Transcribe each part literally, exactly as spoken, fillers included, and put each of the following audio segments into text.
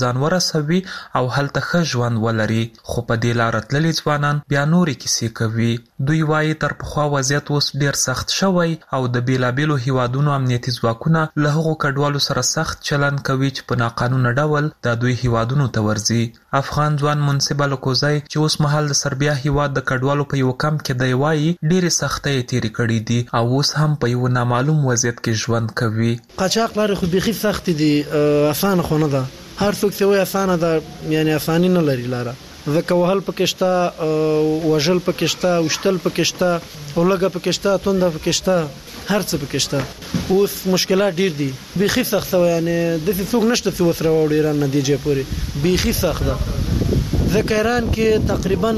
ځان ورسوي او هلته ښه ژوند ولري. خو په دې لاره تللي ځوانان بیا نورې کیسې کوي. دوی وایي تر پخوا وضعیت اوس ډیر سخت شوی او د بیلابیلو هیوادونو امنیتي ځواکونه له هغو کډوالو سره سخت چلند کوي چې په ناقانونه ډول د دوی هیوادونو ته ورځي. افغان ځوان منصب الکوزی چې اوس مهال د سربیا هیواد د کډوالو په یو کمپ کې دی وایي ډېرې سختۍ یې تېرې کړي دي او اوس هم په یو نامعلوم وضعیت کې ژوند کوي. قاچاق لارې خو بیخي سختې دي، اسانه خو نه ده. هر څوک چې وایي اسانه ده یعنی اساني نه لري لاره. ځکه وهل پکې شته، وژل پکې شته، وشتل پکې شته، اولګه پکې شته، تونده پکې شته، هر څه پکې شته. اوس مشکلات ډیر دي، بیخي سخت وي. یعنی د څوک نشته چې وسره وړي ایران نتیجه پورې بیخي سخت ده. ځکه ایران کې تقریبا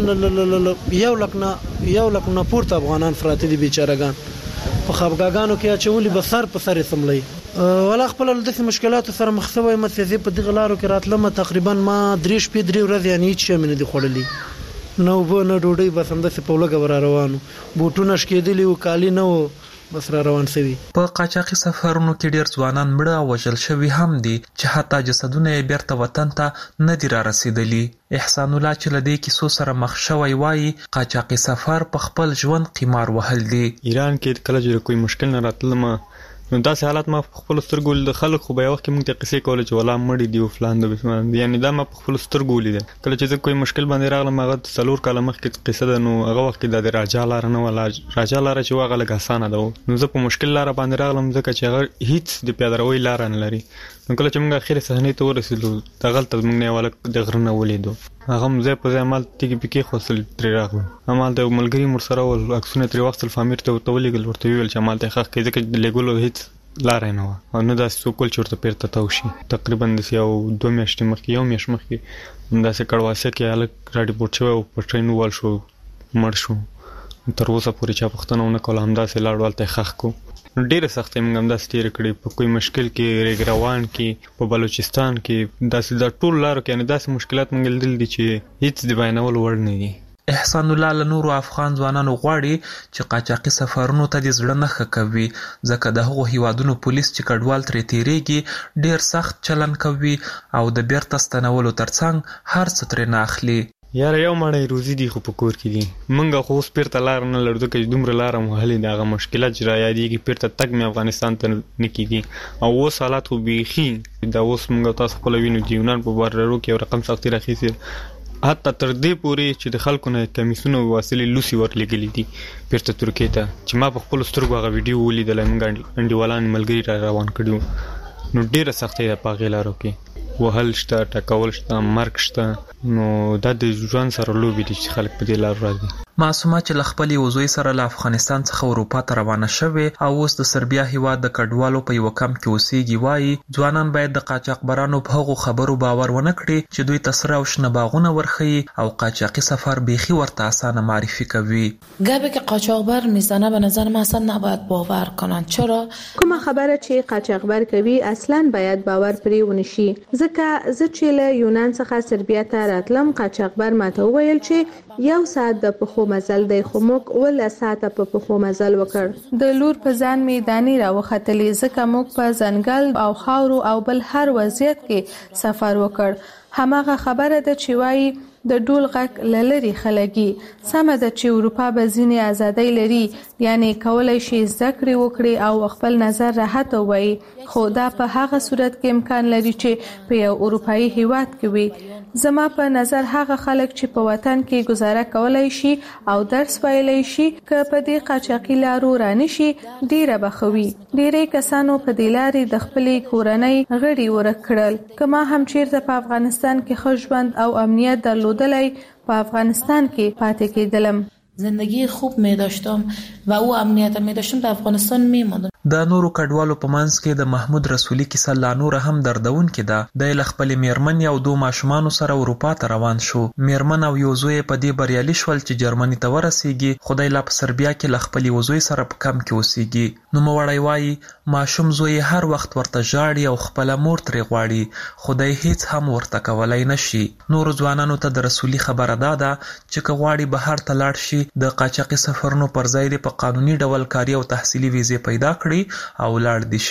یو لک نه یو لک نه پورته افغانان فراته دي بیچارهګان. په خبرګانو کې اچولي به سر په سر سملي. ولا خپل د مشکلاتو سره مخ شوی متفزي په دغه لارو کې راتلم. تقریبا ما درې شپې درې ورځې یعنی هیڅ شي مې نه دي خوړلي، نو به نه ډوډۍ بس هم د په لګه ور روانو، بوټونه شکېدلی او کالی نه و بس را روان شوي. په قاچاقي سفرونو کې ډیر ځوانان مړه او وژل شوي هم دي چې حتی جسدونه یې بیرته وطن ته نه دي را رسیدلي. احسان الله چې له دې کیسو سره مخ شوی وایي قاچاقي سفر په خپل ژوند قمار وهل دي. ایران کې کله چې کوئی مشکل نه راتلم نو داسې حالات ما په خپل سترګو د خلک خو به یو وخت کې موږ ته قصې کولې چې ولا مړي دي او فلان د بسمان دي، یعنی دا ما په خپل سترګو ولیدل. کله چې زه کوئی مشکل باندې راغلم هغه څلور کاله مخکې قصه ده، نو هغه وخت کې د راجا لاره نه ولا راجا لاره چې هغه لږ اسانه ده، نو زه په مشکل لاره باندې راغلم ځکه چې هغه هیڅ د پیادهروۍ لاره نه لري. نو کله چې موږ اخر صحنې ته ورسېدو دغلته موږ نه یو د غره نه ولیدو، هغه هم ځای په ځای مال تیږې پکې خوستل ترې راغلو. همال د ملګري مرسره ول عکسونه ترې واخیستل، فامیر ته ورته ولېږل، ورته ویل چې همالته یې ښخ کړئ ځکه د لېږلو هیڅ لاره نه وه او نه داسې څوک ول چې ورته بیرته تاو شي. تقریبا داسې یو دوه میاشتې مخکې یو میاشت مخکې همداسې کړواسه کې هلک راډیپورټ شوی او په ټرین ووال شو، مړ شو. تر اوسه پورې چا پوښتنه ونه کوله، همداسې لاړو هلته یې ښخ کړو. ډېره سختۍ موږ همداسې تېرې کړې په کوئی مشکل کې، ریګ روان کې، په بلوچستان کې، داسې د ټولو لارو کې یعنې داسې مشکلات موږ لیدلي دي چې هیڅ د بیانولو وړ نه دي. احسان الله له نورو افغان ځوانانو غواړي چې قاچاقي سفرونو ته د زړه نه ښه کوي ځکه د هغو هیوادونو پولیس چې کډوال ترې تیریږي ډیر سخت چلند کوي او د بیرته ستنولو ترڅنګ هر څه ترې نه اخلي. یاره یو مړی روزي دي خو په کور کې دي، موږ خو اوس بیرته لاره نه لرو ځکه چې دومره لاره مو وهلې دي. هغه مشکلات چې را یادېږي بیرته تګ مې افغانستان ته نه کېږي او اوس حالات خو بیخي دا اوس موږ تاسو خپله وینو د یونان په بارډرو کې یو رقم سختي راخیستې، حتی تر دې پورې چې د خلکو نه کمیسونه واصلې لوسي ورلېږلي دي بیرته ترکیې ته، چې ما په خپلو سترګو هغه ویډیو ولیدلی، موږ انډیوالان ملګري را روان کړي وو. نو ډېره سختۍ ده په هغې لارو کې، وهل شته، ټکول شته، مرګ شته. نو دا د ژوند سره لوبې دي چې خلک په دې لارو راځي. معصومه چې له خپل یو زوی سره له افغانستان څخه اروپا ته روانه شوې او اوس د سربیا هیواد د کډوالو په یوه کمپ کې اوسېږي وایي ځوانان باید د قاچاقبرانو په هغو خبرو باور ونه کړي چې دوی ته سره او شنه باغونه ورښیي او قاچاقي سفر بیخي ورته اسانه معرفی کوي. گپی که قاچاقبر میزنه به نظر من اصلا نباید باور کنن. چرا؟ کومه خبره چې قاچاقبر کوي اصلا باید باور پرې ونشي ځکه زه چې له یونان څخه سربیا ته راتلم قاچاقبر ماته وویل چې یو ساعت د پخو مزل دی خو موږ اوله ساعته په پخو مزل وکړ. د لور په ځان مې دانې راوختلې ځکه موږ په ځنګل او خاورو او بل هر وضعیت کې سفر وکړ. هماغه خبره ده چې وایي د ډول غږ لری خلګي سمه ده چې اروپا به ځینې ازادۍ لري، یعنی کولای شي زده کړې وکړي او خپل نظر راحت ووایي، خو دا په هغه صورت کې امکان لري چې په یو اروپایي هیواد کې وي. زما په نظر هغه خلک چې په وطن کې گزاره کولای شي او درس ویلی شي که په دې قاچاقي لارو رانشي ډیره بخوي. ډیری کسانو په دې لارې د خپلې کورنۍ غړي ورک کړل. که ما هم چیرته په افغانستان کې ښه ژوند او امنیت درلودلی په افغانستان کې پاتې کېدلم. زندگی خوب می داشتم و او امنیت می داشتم در افغانستان می ماندم. د نورو کډوالو په منځ کې د محمود رسولي کیسه لا نوره هم دردونکې ده. دی له خپلې میرمنې او دوه ماشومانو سره اروپا ته روان شو. میرمن او یو زوی په دې بریالي شول چې جرمني ته ورسیږي، خو دی لا په سربیا کې له خپل یو زوی سره په کمپ کې اوسیږي. نوموړی وایي ماشوم زوی هر وخت ورته ژاړي او خپله مور ترې غواړي، خو دی هیڅ هم ورته کولی نشي. نورو ځوانانو ته د رسولي خبره دا ده چې که غواړي بهر ته لاړ شي د قاچاقي سفرونو پر ځای د په قانوني ډول کاري او تحصیلي ویزې پیدا کړي او لاړ دي شي.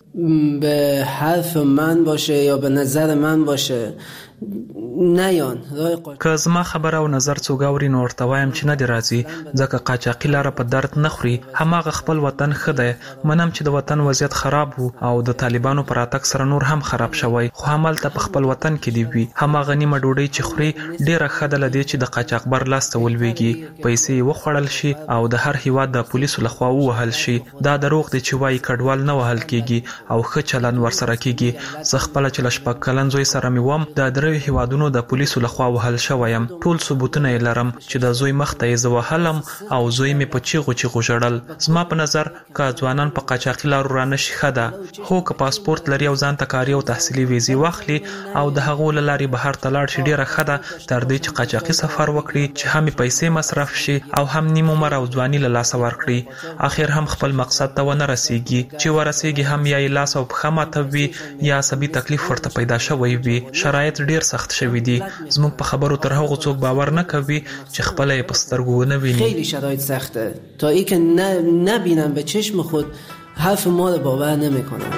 به حرف من باشه یا به نظر من باشه نیان که زما خبره او نظر څوک اوري نو ورته وایم چې نه دی راځي ځکه قاچاقي لاره په درد نه خوري. هماغه خپل وطن ښه دی. منم چې د وطن وضعیت خراب وو او د طالبانو پر راتګ سره نور هم خراب شوی، خو همالته په خپل وطن کې دی وي. هماغه نیمه ډوډۍ چې خوري ډیره ښه ده له دې چې د قاچاقبر لاس ته ولویږي، پیسې یې وخوړل شي او د هر هیواد د پولیسو لخوا ووهل شي. دا دروغ دی چې وایي کډوال نه وهل کیږي او ښه چلند ورسره کیږي. زه خپله چې له شپږ کلن زوی سره مې وم د دریو هیوادونو د پولیسو لخوا وهل شویم. ټول ثبوتونه یې لرم چې د زوی مخ ته یې زه وهلم او زوی مې په چیغو چیغو ژړل. زما په نظر که ځوانان په قاچاقي لارو رانشي ښه ده. هو که پاسپورت لري او ځان ته کاري او تحصیلي ویزې واخلي او د هغو له لارې بهر ته لاړ شي ډیره ښه ده، تر دې چې قاچاقي سفر وکړي چې هم پیسې مصرف شي او هم نیم عمر او ځواني له لاسه ورکړي. اخر هم خپل مقصد ته ونه رسیږي. چې ورسیږي هم یا یې لاس او پښه ماته وي یا عصبي تکلیف ورته پیدا شوی وي. شرایط ډیر سخت شوي دي. زموږ په خبرو تر هغو څوک باور نه کوي چې خپله یې په سترګو ونه ویني. خیلی شرایط سخته تا ای که نبینم به چشم خود حرف ما رو باور نمیکنم.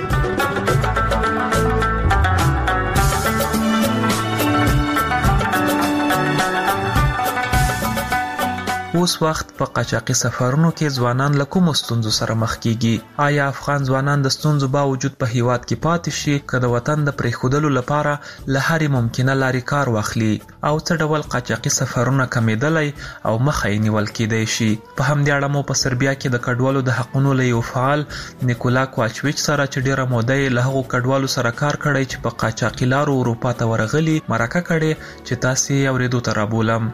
اوس وخت په قاچاقي سفرونو کې ځوانان له کومو ستونزو سره مخ کیږي؟ آیا افغان ځوانان د ستونزو باوجود په هیواد کې پاتې شي که د وطن د پرېښودلو لپاره له هرې ممکنه لارې کار واخلي؟ او څه ډول قاچاقي سفرونه کمیدلی او مخه یې نیول کیدی شي؟ په همدې اړه مو په سربیا کې د کډوالو د حقونو له یو فعال نیکولا کوواچویچ سره چې ډیره موده یې له هغو کډوالو سره کار کړی چې په قاچاقي لارو اروپا ته ورغلي مرکه کړې چې تاسې یې اورېدو ته رابولم.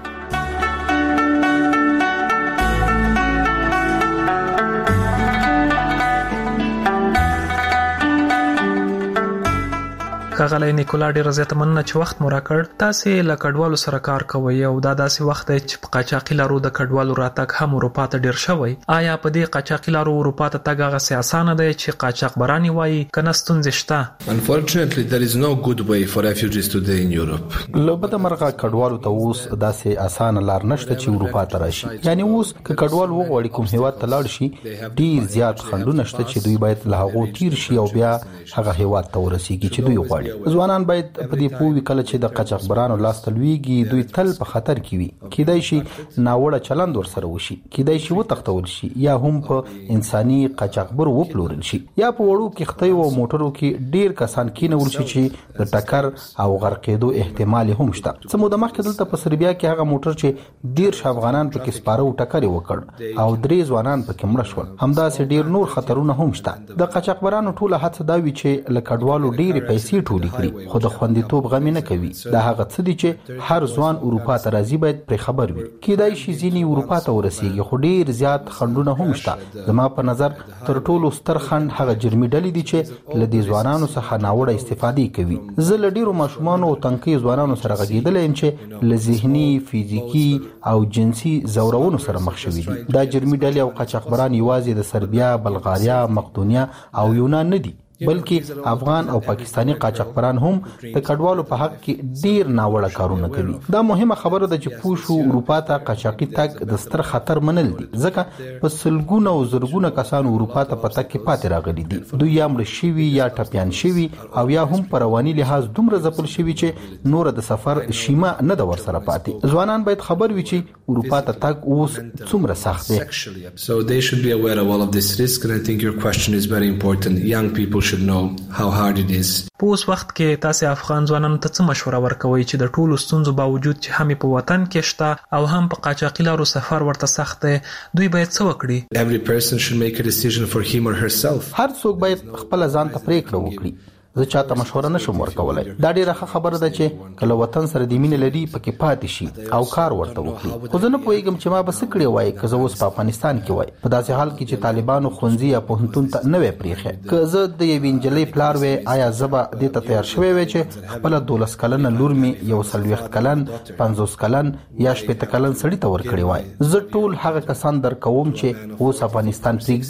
ښاغلی نیکولا ډېره زیاته مننه چې وخت مو راکړ. تاسې له کډوالو سره کار کوئ او دا داسې وخت دی چې په قاچاقي لارو د کډوالو راتګ هم اروپا ته ډېر شوی. آیا په دې قاچاقي لارو اروپا ته تګ هغسې اسانه دی چې قاچاقبران یې وایي که نه ستونزې شته؟ Unfortunately, there is no good way for refugees today in Europe. له بده مرغه کډوالو ته اوس داسې اسانه لار نشته چې اروپا ته راشي. یعنی اوس که کډوال وغواړي کوم هیواد ته لاړ شي ډېر زیات خنډونه شته چې دوی باید له هغو تیر شي او بیا هغه هیواد ته ورسیږي چې دوی غواړي. ځوانان باید په دې پوه وي کله چې د قاچاقبرانو لاس ته لویږي دوی تل په خطر کې وي. کیدای شي ناوړه چلند ورسره وشي، کیدای شي وتښتول شي یا هم په انساني قاچاقبر وپلورل شي یا په وړو کښتیو او موټرو کې ډیر کسان کینول شي چې د ټکر او غرقېدو احتمال هم شته. څه موده مخکې دلته په سربیا کې هغه موټر چې ډیر افغانان پکې سپاره او ټکر وکړ او درې ځوانان پکې مړه شول. همداسې ډیر نور خطرونه هم شته. د قاچاقبرانو ټوله هڅه دا وي چې له کډوالو ډیرې پیسې ټولې کړي خو د خوندیتوب غم نه کوي. دا هغه څه دي چې هر ځوان اروپا ته راځي باید پرې خبر وي. کیدای شي ځینې اروپا ته ورسیږي خو ډیر زیات خنډونه هم شته. زما په نظر تر ټولو ستر خنډ هغه جرمي ډلې دي چې له دې ځوانانو څخه ناوړه استفادې کوي. زه له ډیرو ماشومانو او تنکي ځوانانو سره غږېدلی یم چې له ذهني، فزیکي او جنسي ځورونو سره مخ شوي دي. دا جرمي ډلې او قاچاقبران یوازې د سربیا، بلغاریا، مقدونیا او یونان نه دي بلکې افغان او پاکستانی قاچاقبران هم د کډوالو په حق کې ډیر ناوړه کارونه کوي. دا مهمه خبره ده چې پوښو اروپا ته قاچاقي تګ د ستر خطر منل دي ځکه په سلګونه او زرګونه کسان اروپا ته په تګ کې پاتې راغلي دي. دوی یا مړه شوي یا ټپیان شوي او یا هم په رواني لحاظ دومره ځپل شوي چې نور د سفر شیمه نه ده ورسره پاتې. ځوانان باید خبر وي چې اروپا ته تګ اوس څومره سخت دی. So they should be aware of all of this risk and I think your question is very important. Young people should know how hard it is. په اوس وخت کې تاسې افغان ځوانانو ته څه مشوره ورکوئ چې د ټولو ستونزو باوجود چې هم په وطن کې شته او هم په قاچاقي لارو سفر ورته سخت دی دوی باید څه وکړي؟ Every person should make a decision for him or herself. هر څوک باید خپل ځان ته پریکړه وکړي. زه چاته مشوره نشم ورکولای. دا ډیره ښه خبره ده چې کله وطن سره د مینې لري پکې پاتې شي او کار ورته وکړي. خو زه نه پوهیږم چې ما به څه کړی وای که زه اوس په افغانستان کې وای په داسې حال کې چې طالبانو ښوونځي یا پوهنتون ته نه وی پرېښی. که زه د یوې نجلۍ پلار وی آیا زه به دې ته تیار شوی وی چې خپله دولس کلنه لور مې یو څلوېښت کلن، پنځوس کلن یا شپېته کلن سړي ته ورکړی وای؟ زه ټول هغه کسان درکوم چې اوس افغانستان پرېږدي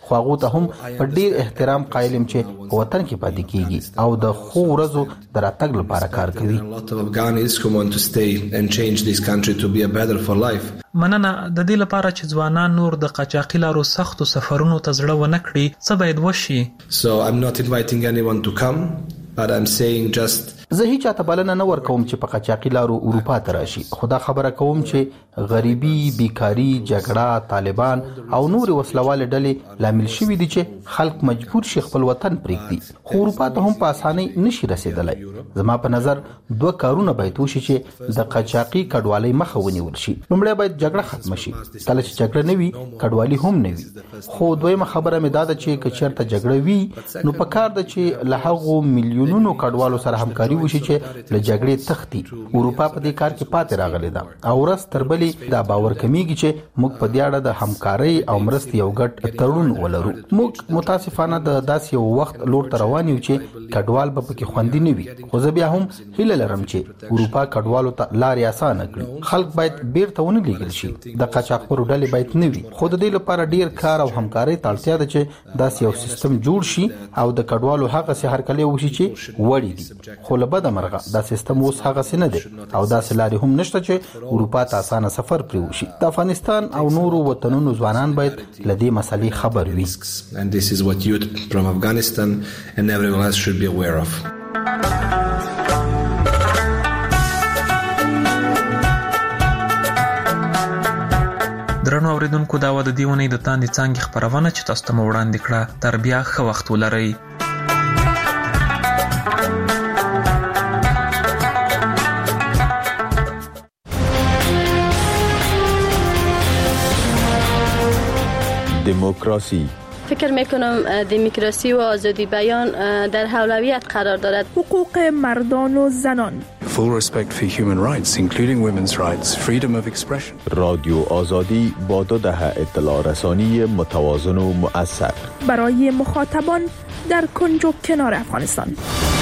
خو هغه ته هم په ډیر احترام قائل يم چې په وطن کې پاتې کیږي او د خو ورځو دراتګ لپاره کار کوي. مننه. د دې لپاره چې ځوانان نور د قاچاقي لارو سختو سفرونو ته زړه ونه کړي څه باید وشي؟ So I'm not inviting anyone to come, but I'm saying just زه هیڅ چاته بلنه نه ورکوم چې په قاچاقي لارو اروپا ته راشي. خدا خبره کوم چې غریبي، بیکاری، جګړه، طالبان او نور وسلواله ډلې لامل شوي دي چې خلک مجبور شي خپل وطن پرېږدي. خو اروپا ته هم په اسانۍ نشي رسیدلی. زما په نظر دوه کارونه باید وشي چې د قاچاقي کډوالۍ مخه ونیول شي. لومړی باید جګړه ختم شي. کله چې جګړه نه وي کډوالي هم نه وي. خو دویمه خبره مې دا ده چې که چېرته جګړه وي نو پکار ده چې له هغو میلیونونو کډوالو سره همکاري وشي چې له جګړې تختی. اروپا په دې کار کې پاتې راغلی ده او ورځ تر بلې دا باور کمیږي چې موږ په دې اړه د همکارۍ او مرستې یو ګډ تړون ولرو. موږ متاسفانه د داسې یو وخت لور ته روان یو چې کډوال به پکې خوندي نه وي. خو زه بیا هم هیله لرم چې اروپا کډوالو ته لارې اسانه کړي. خلک باید بیرته ونه لیږل شي. د قاچاقبرو ډلې باید نه وي. خو د دې لپاره ډیر کار او همکارۍ ته اړتیا ده چې داسې یو سیستم جوړ شي او د کډوالو هغه سي هرکلی وشي چې وړي دي. خو له بده مرغه دا سیستم اوس هغه څه نه دی او داسې لارې هم نشته چې اروپا ته اسانه سفر پرې وشي. د افغانستان او نورو وطنونو ځوانان باید له دې مسلې خبر وي. And this is what youth from Afghanistan and everyone else should be aware of. درنو اوریدونکو دا و د دې ونې د تاندې څانګې خپرونه چې تاسو ته مو وړاندې کړه. تر بیا ښه وخت ولرئ. دموکراسی. فکر میکنم دموکراسی و آزادی بیان در اولویت قرار دارد. حقوق مردان و زنان. Full respect for human rights, including women's rights, freedom of expression. رادیو آزادی با دو دهه اطلاع رسانی متوازن و مؤثر برای مخاطبان در کنج و کنار افغانستان.